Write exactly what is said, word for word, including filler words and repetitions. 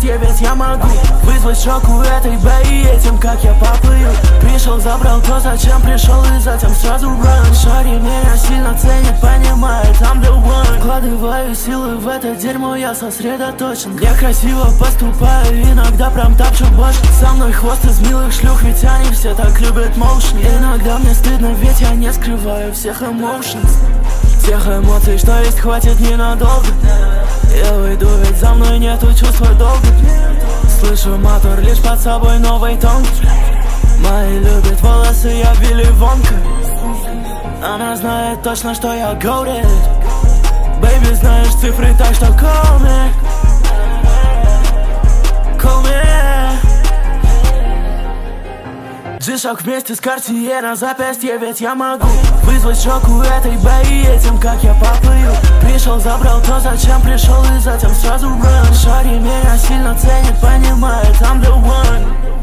запястье, ведь я могу вызвать шок у этой бэи этим, как я поплыл. Пришел, забрал то, зачем пришел, и затем сразу run. Шари меня сильно ценит, понимает, I'm the one. Вкладываю силы в это дерьмо, я сосредоточен. Я красиво поступаю, иногда прям тапчу башню. Со мной хвост из милых шлюх, ведь они все так любят моушн. Иногда мне стыдно, ведь я не скрываю всех emotions. Тех эмоций, что есть, хватит ненадолго. Я выйду, ведь за мной нету чувства долга. Слышу мотор, лишь под собой новый тон. Мои любят волосы, я Вилли Вонка. Она знает точно, что я goated. Baby, знаешь цифры, так что call me. Call me. G-Shock вместе с Cartier на запястье, ведь я могу вызвать шок у этой бэи этим, как я поплыл. Пришел, забрал то, зачем пришел, и затем сразу run. Шари меня сильно ценит, понимает, I'm the one.